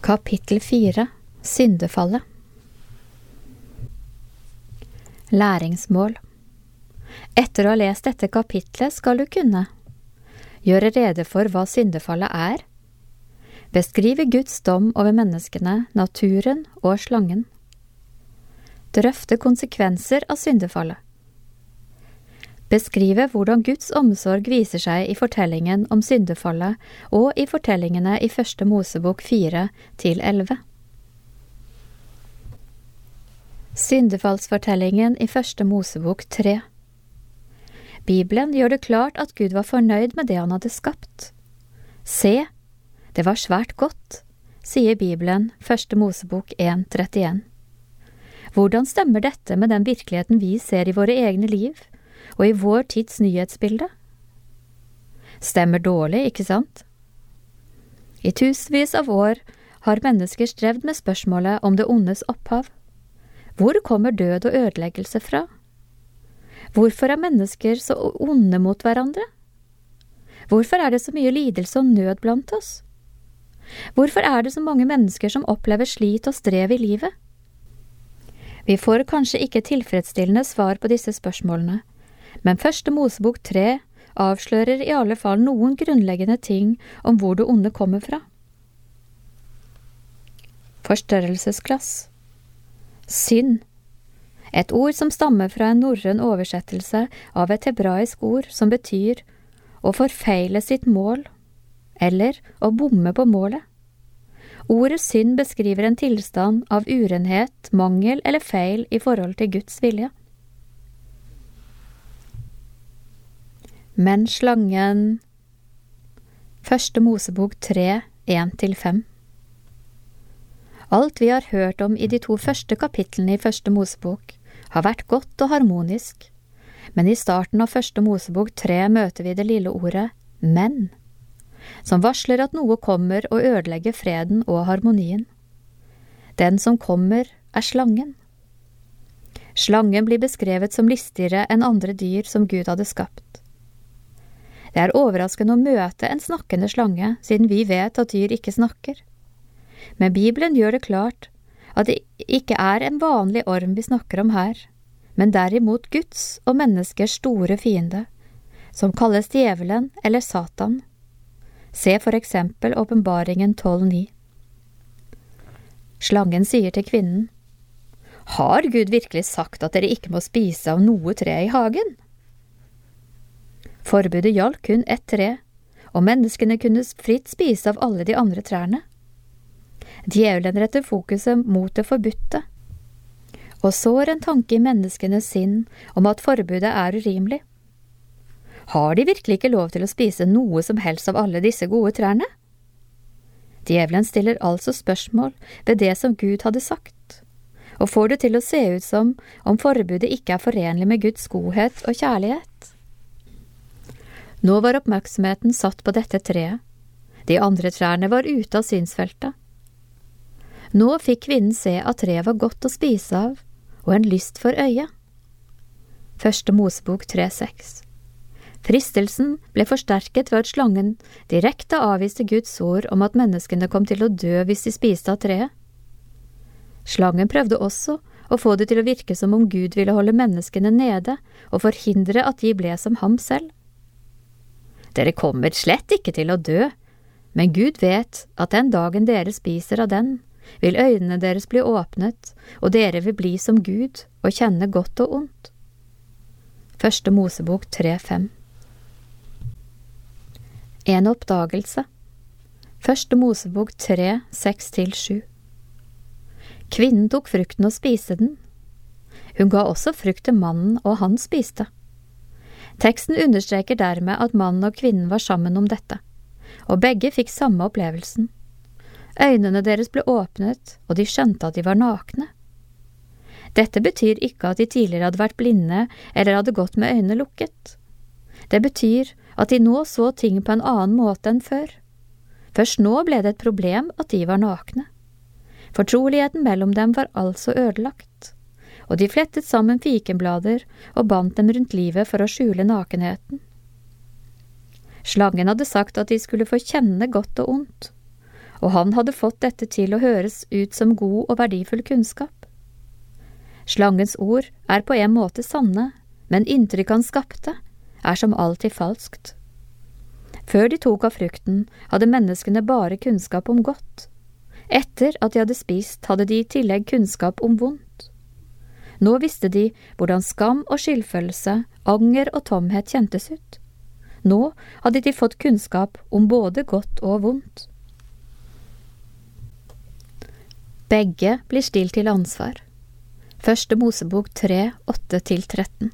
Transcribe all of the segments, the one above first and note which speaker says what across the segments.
Speaker 1: Kapittel 4. Syndefallet. Læringsmål. Etter å ha lest dette kapitlet skal du kunne gjøre rede for hva syndefallet er, beskrive Guds dom over menneskene, naturen og slangen, drøfte konsekvenser av syndefallet, beskrive hvordan Guds omsorg viser seg i fortellingen om syndefallet og i fortellingene i Første Mosebok 4-11. Syndefallsfortellingen i Første Mosebok 3. Bibelen gjør det klart at Gud var fornøyd med det han hadde skapt. Se, det var svært godt, sier Bibelen, Første Mosebok 1:31. Hvordan stemmer dette med den virkeligheten vi ser i våre egne liv, og i vår tids nyhetsbilde? Stemmer dårlig, ikke sant? I tusenvis av år har mennesker strevd med spørsmålet om det ondes opphav. Hvor kommer død og ødeleggelse fra? Hvorfor er mennesker så onde mot hverandre? Hvorfor er det så mye lidelse og nød blant oss? Hvorfor er det så mange mennesker som opplever slit og strev i livet? Vi får kanskje ikke tilfredsstillende svar på disse spørsmålene, men Første Mosebok 3 avslører i alle fall noen grunnleggende ting om hvor det onde kommer fra. Forstørrelsesglass. Synd. Et ord som stammer fra en norrøn oversettelse av et hebraisk ord som betyr å forfeile sitt mål, eller å bomme på målet. Ordet synd beskriver en tilstand av urenhet, mangel eller feil i forhold til Guds vilje. Men slangen. Første Mosebok 3, 1-5. Alt vi har hørt om i de 2 første kapitlene i Første Mosebok har vært godt og harmonisk, men i starten av Første Mosebok 3 møter vi det lille ordet «men», som varsler at noe kommer og ødelegger freden og harmonien. Den som kommer er slangen. Slangen blir beskrevet som listigere enn andre dyr som Gud hadde skapt. Det er overraskende å møte en snakkende slange, siden vi vet at dyr ikke snakker. Men Bibelen gjør det klart at det ikke er en vanlig orm vi snakker om her, men derimot Guds og menneskers store fiende, som kalles djevelen eller Satan. Se for eksempel Åpenbaringen 12:9. Slangen sier til kvinnen: «Har Gud virkelig sagt at dere ikke må spise av noe tre i hagen?» Forbudet gjaldt kun ett tre, og menneskene kunne fritt spise av alle de andre trærne. Djevelen retter fokuset mot det forbudte, og sår en tanke i menneskenes sinn om at forbudet er urimelig. Har de virkelig ikke lov til å spise noe som helst av alle disse gode trærne? Djevelen stiller altså spørsmål ved det som Gud hadde sagt, og får det til å se ut som om forbudet ikke er forenlig med Guds godhet og kjærlighet. Nå var oppmerksomheten satt på dette treet. De andre trærne var ute av synsfeltet. Nå fikk kvinnen se at treet var godt å spise av, og en lyst for øyet. Første Mosebok 3:6. Fristelsen ble forsterket ved at slangen direkte avviste Guds ord om at menneskene kom til å dø hvis de spiste av treet. Slangen prøvde også å få det til å virke som om Gud ville holde menneskene nede og forhindre at de ble som ham selv. Dere kommer slett ikke til å dø, men Gud vet at den dagen dere spiser av den, vil øynene deres bli åpnet, og dere vil bli som Gud og kjenne godt og ondt. Første Mosebok 3:5. En oppdagelse. Første Mosebok 3:6-7. Kvinnen tok frukten og spiste den. Hun ga også frukt til mannen, og han spiste. Teksten understreker dermed at mannen og kvinnen var sammen om dette, og begge fikk samme opplevelsen. Øynene deres ble åpnet, og de skjønte at de var nakne. Dette betyr ikke at de tidligere hadde vært blinde eller hadde gått med øynene lukket. Det betyr at de nå så ting på en annen måte enn før. Først nå ble det et problem at de var nakne. Fortroligheten mellom dem var altså ødelagt, og de flettet sammen fikenblader og bandt dem rundt livet for å skjule nakenheten. Slangen hadde sagt at de skulle få kjenne godt og ondt, og han hadde fått dette til å høres ut som god og verdifull kunnskap. Slangens ord er på en måte sanne, men inntrykk han skapte er som alltid falskt. Før de tok av frukten, hadde menneskene bare kunnskap om godt. Etter at de hadde spist, hadde de i tillegg kunnskap om vondt. Nå visste de hvordan skam og skyldfølelse, anger og tomhet kjentes ut. Nå hadde de fått kunnskap om både godt og vondt. Begge blir stilt til ansvar. Første Mosebok 3, 8-13.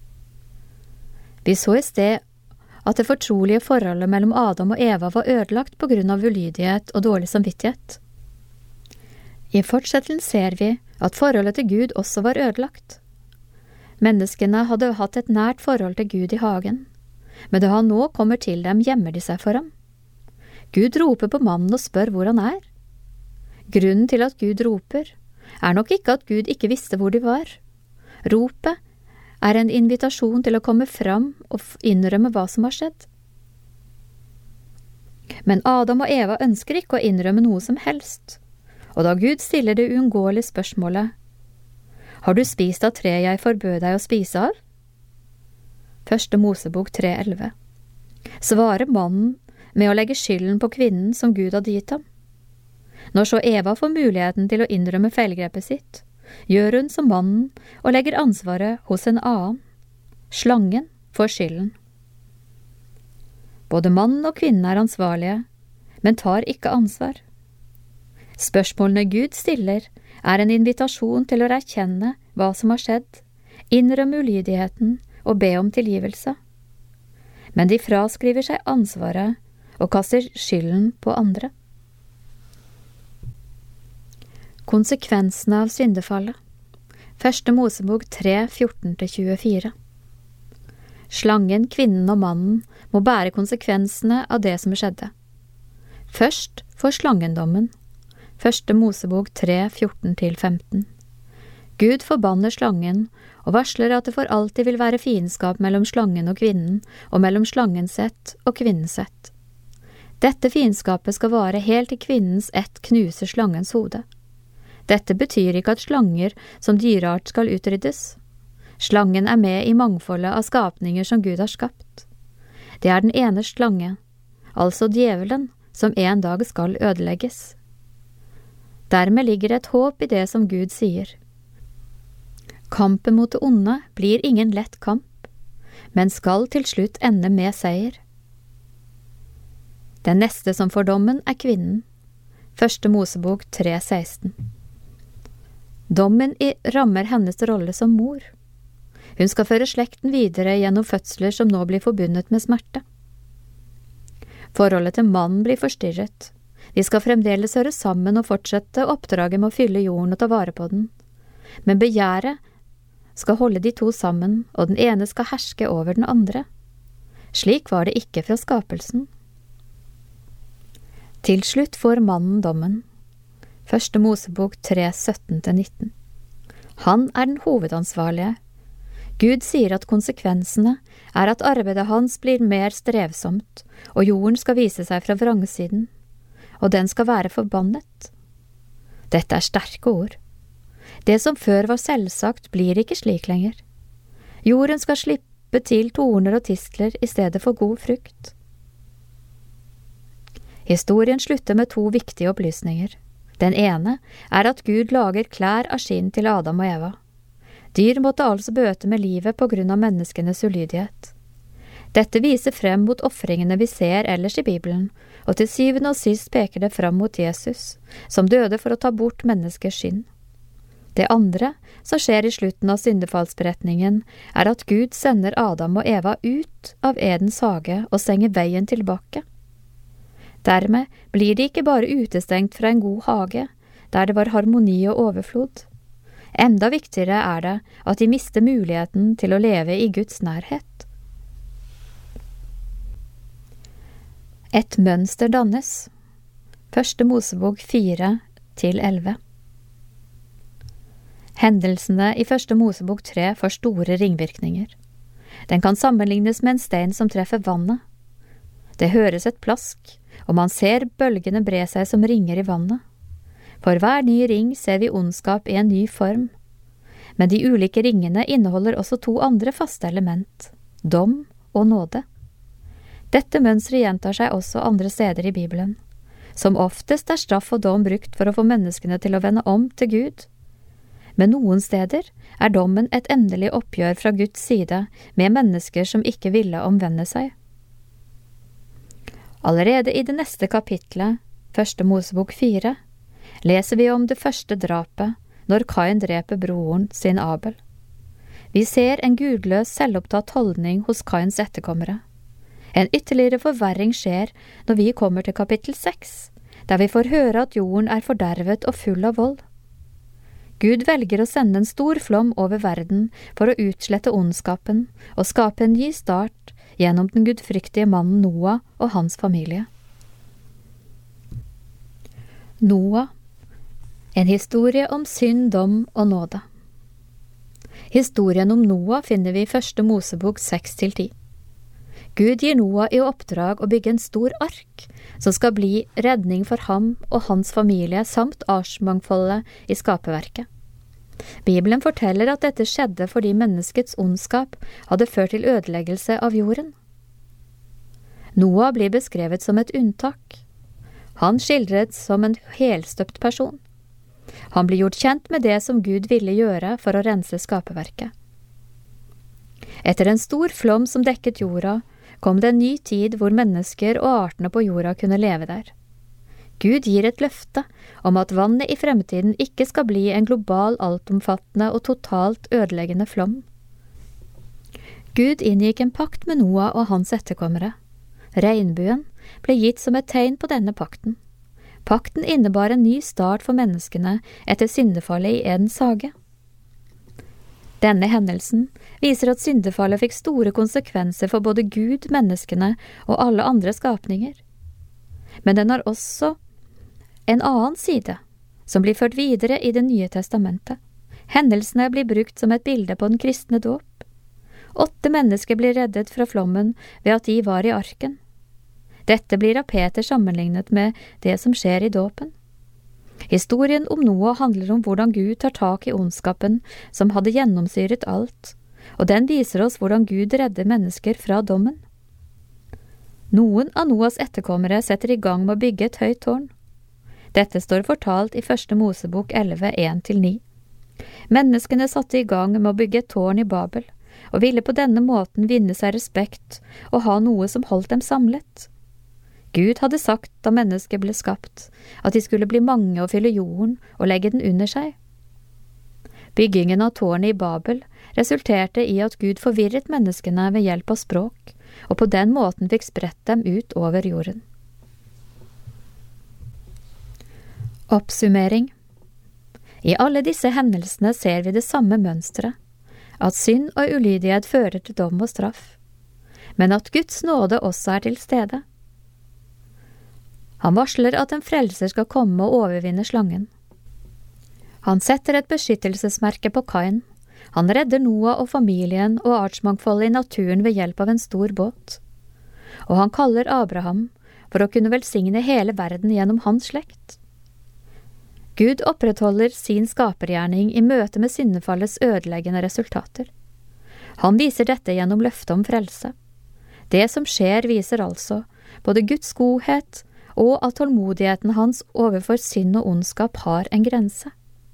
Speaker 1: Vi så i sted at det fortrolige forholdet mellom Adam og Eva var ødelagt på grunn av ulydighet og dårlig samvittighet. I fortsettelsen ser vi at forholdet til Gud også var ødelagt. Menneskene hadde hatt et nært forhold til Gud i hagen, men da han nå kommer til dem, gjemmer de seg for ham. Gud roper på mannen og spør hvor han er. Grunnen til at Gud roper, er nok ikke at Gud ikke visste hvor de var. Ropet er en invitasjon til å komme fram og innrømme hva som har skjedd. Men Adam og Eva ønsker ikke å innrømme noe som helst, og da Gud stiller det uunngåelige spørsmålet: Har du spist av treet jeg forbød deg å spise av? Første Mosebok 3,11. Svarer mannen med å legge skylden på kvinnen som Gud hadde gitt ham. Når så Eva får muligheten til å innrømme feilgrepet sitt, gjør hun som mannen og legger ansvaret hos en annen. Slangen får skylden. Både mannen og kvinnen er ansvarlige, men tar ikke ansvar. Spørsmålene Gud stiller er en invitasjon til å erkjenne hva som har skjedd, innrømme ulydigheten og be om tilgivelse. Men de fraskriver seg ansvaret og kaster skylden på andre. Konsekvensene av syndefallet. Første Mosebok 3, 14-24. Slangen, kvinnen og mannen må bære konsekvensene av det som skjedde. Først får slangendommen. Første Mosebok 3, 14-15. Gud forbanner slangen og varsler at det for alltid vil være fiendskap mellom slangen og kvinnen, og mellom slangens ett og kvinnens ett. Dette fiendskapet skal vare helt til kvinnens ett knuser slangens hode. Dette betyr ikke at slanger som dyreart skal utryddes. Slangen er med i mangfoldet av skapninger som Gud har skapt. Det er den ene slange, altså djevelen, som en dag skal ødelegges. Dermed ligger et håp i det som Gud sier. Kampen mot det onde blir ingen lett kamp, men skal til slutt ende med seier. Den neste som får dommen er kvinnen. Første Mosebok 3,16. Dommen rammer hennes rolle som mor. Hun skal føre slekten videre gjennom fødsler som nå blir forbundet med smerte. Forholdet til mannen blir forstyrret. De skal fremdeles høre sammen og fortsette oppdraget med å fylle jorden og ta vare på den. Men begjæret skal holde de to sammen, og den ene skal herske over den andre. Slik var det ikke fra skapelsen. Til slutt får mannen dommen. Første Mosebok 3, 17-19. Han er den hovedansvarlige. Gud sier at konsekvensene er at arbeidet hans blir mer strevsomt, og jorden skal vise seg fra vrangsiden, og den skal være forbannet. Dette er sterke ord. Det som før var selvsagt, blir ikke slik lenger. Jorden skal slippe til torner og tistler i stedet for god frukt. Historien slutter med to viktige opplysninger. Den ene er at Gud lager klær av skinn til Adam og Eva. Dyr måtte altså bøte med livet på grunn av menneskenes ulydighet. Dette viser frem mot offringene vi ser ellers i Bibelen, og til syvende og sist peker det frem mot Jesus, som døde for å ta bort menneskers synd. Det andre, som skjer i slutten av syndefallsberetningen, er at Gud sender Adam og Eva ut av Edens hage og stenger veien tilbake. Dermed blir de ikke bare utestengt fra en god hage, der det var harmoni og overflod. Enda viktigere er det at de mister muligheten til å leve i Guds nærhet. Et mønster dannes. Første Mosebok 4-11. Hendelsene i Første Mosebok 3 får store ringvirkninger. Den kan sammenlignes med en stein som treffer vannet. Det høres et plask, og man ser bølgene bre seg som ringer i vannet. For hver ny ring ser vi ondskap i en ny form. Men de ulike ringene inneholder også 2 andre faste element, dom og nåde. Dette mønstret gjentar seg også andre steder i Bibelen. Som oftest straff og dom brukt for å få menneskene til å vende om til Gud. Men noen steder dommen et endelig oppgjør fra Guds side med mennesker som ikke ville omvende seg. Allerede i det neste kapitlet, 1. Mosebok 4, leser vi om det første drapet, når Kain dreper broren sin Abel. Vi ser en gudløs, selvopptatt holdning hos Kains etterkommere. En ytterligere forverring skjer når vi kommer til kapittel 6, der vi får høre at jorden fordervet og full av vold. Gud velger å sende en stor flom over verden for å utslette ondskapen og skape en ny start gjennom den gudfryktige mannen Noah og hans familie. Noah, en historie om synd, dom og nåde. Historien om Noah finner vi i 1. Mosebok 6-10. Gud gir Noah i oppdrag å bygge en stor ark, som skal bli redning for ham og hans familie samt artsmangfoldet i skaperverket. Bibelen forteller at dette skjedde fordi menneskets ondskap hadde ført til ødeleggelse av jorden. Noah blir beskrevet som et unntak. Han skildres som en helstøpt person. Han blir gjort kjent med det som Gud ville gjøre for å rense skaperverket. Etter en stor flom som dekket jorda, kom det en ny tid hvor mennesker og artene på jorda kunne leve der. Gud gir et løfte om at vannet i fremtiden ikke skal bli en global, altomfattende og totalt ødeleggende flom. Gud inngikk en pakt med Noah og hans etterkommere. Regnbuen ble gitt som et tegn på denne pakten. Pakten innebar en ny start for menneskene etter syndefallet i Edens hage. Denne hendelsen viser at syndefallet fikk store konsekvenser for både Gud, menneskene og alle andre skapninger. Men den har også en annen side, som blir ført videre i Det nye testamentet. Hendelsene blir brukt som et bilde på den kristne dåp. 8 mennesker blir reddet fra flommen ved at de var i arken. Dette blir av Peter sammenlignet med det som skjer i dåpen. Historien om Noah handler om hvordan Gud tar tak i ondskapen som hadde gjennomsyret alt, og den viser oss hvordan Gud redder mennesker fra dommen. Noen av Noahs etterkommere setter i gang med å bygge et høyt tårn. Dette står fortalt i 1. Mosebok 11, 1-9. Menneskene satte i gang med å bygge et tårn i Babel, og ville på denne måten vinne seg respekt og ha noe som holdt dem samlet. Gud hadde sagt da mennesket ble skapt, at de skulle bli mange og fylle jorden og legge den under seg. Byggingen av tårnet i Babel resulterte i at Gud forvirret menneskene ved hjelp av språk, og på den måten fikk spredt dem ut over jorden. Oppsummering. I alle disse hendelsene ser vi det samme mønsteret, at synd og ulydighet fører til dom og straff, men at Guds nåde også til stede. Han varsler at en frelser skal komme og overvinne slangen. Han setter et beskyttelsesmerke på Kain. Han redder Noah og familien og artsmangfoldet i naturen ved hjelp av en stor båt. Og han kaller Abraham for å kunne velsigne hele verden gjennom hans slekt. Gud opprettholder sin skapergjerning i møte med syndefallets ødeleggende resultater. Han viser dette gjennom løftet om frelse. Det som skjer viser altså både Guds godhet og at tålmodigheten hans overfor synd og ondskap har en grense.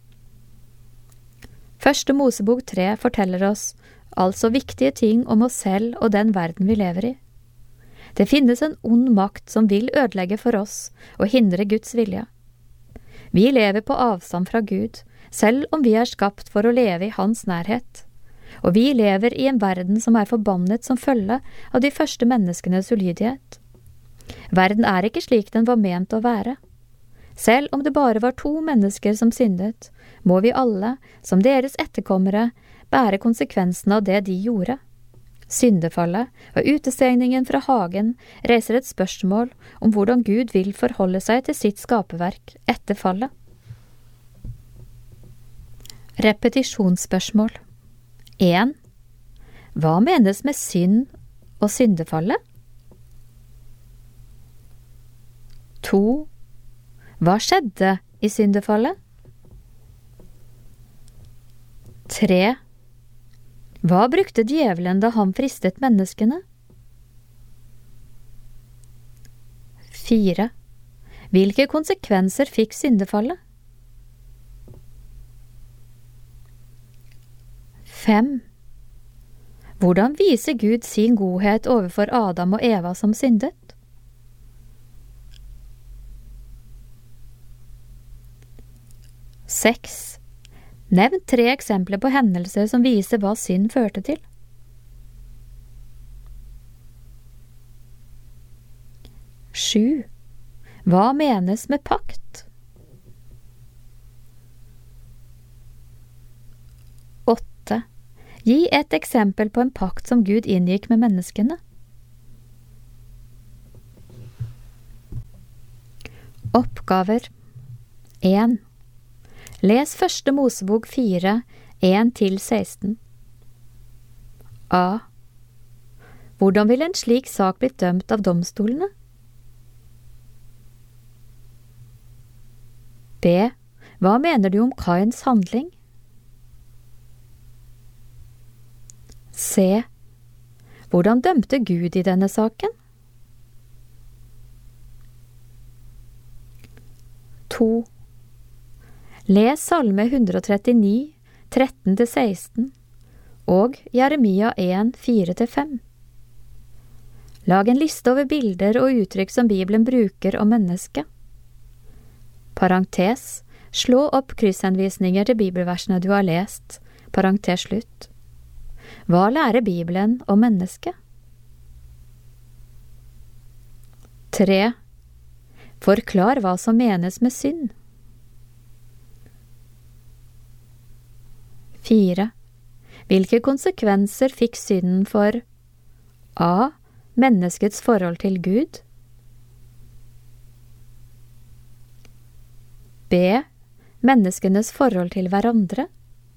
Speaker 1: 1. Mosebok 3 forteller oss altså viktige ting om oss selv og den verden vi lever i. Det finnes en ond makt som vil ødelegge for oss og hindre Guds vilje. Vi lever på avstand fra Gud, selv om vi er skapt for å leve i hans nærhet. Og vi lever i en verden som er forbannet som følge av de første menneskenes ulydighet. Verden er ikke slik den var ment å være. Selv om det bare var 2 mennesker som syndet, må vi alle, som deres etterkommere, bære konsekvensene av det de gjorde. Syndefallet og utestengningen fra hagen reiser et spørsmål om hvordan Gud vil forholde seg til sitt skaperverk etter fallet. Repetisjonsspørsmål 1. Hva menes med synd og syndefallet? 2. Hva skjedde i syndefallet? 3. Hva brukte djevelen da han fristet menneskene? 4. Hvilke konsekvenser fikk syndefallet? 5. Hvordan viser Gud sin godhet overfor Adam og Eva som syndet? 6. Nevn 3 eksempler på hendelser som viser hva synd førte til. 7. Hva menes med pakt? 8. Gi et eksempel på en pakt som Gud inngikk med menneskene. Oppgaver 1. Les første Mosebok 4, 1-16. A. Hvordan vil en slik sak bli dømt av domstolene? B. Hva mener du om Kains handling? C. Hvordan dømte Gud i denne saken? 2. Les Salme 139, 13-16 og Jeremia 1, 4-5. Lag en liste over bilder og uttrykk som Bibelen bruker om mennesket. Parentes, slå opp krysshenvisninger til bibelversene du har lest. Parentes slutt. Hva lærer Bibelen om mennesket? 3. Forklar hva som menes med synd. 4. Hvilke konsekvenser fikk synden for A. Menneskets forhold til Gud, B. Menneskenes forhold til hverandre,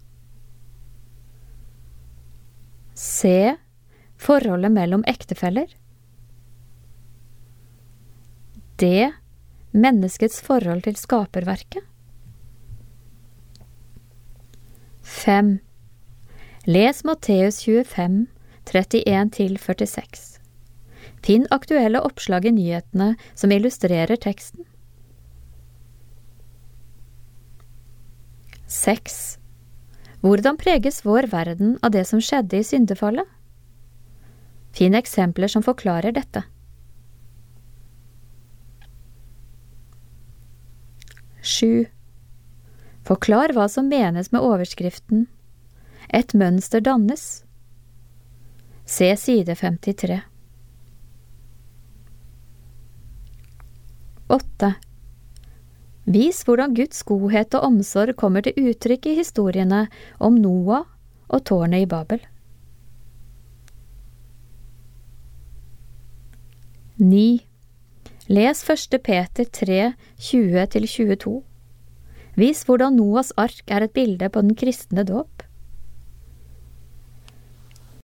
Speaker 1: C. Forholdet mellom ektefeller, D. Menneskets forhold til skaperverket. 5. Les Matteus 25, 31-46. Finn aktuelle oppslag i nyhetene som illustrerer teksten. 6. Hvordan preges vår verden av det som skjedde i syndefallet? Finn eksempler som forklarer dette. 7. Forklar hva som menes med overskriften «Et mønster dannes». Se side 53. 8. Vis hvordan Guds godhet og omsorg kommer til uttrykk i historiene om Noah og tårnet i Babel. 9. Les 1. Peter 3, 20-22. Vis hvordan Noahs ark er et bilde på den kristne dåp.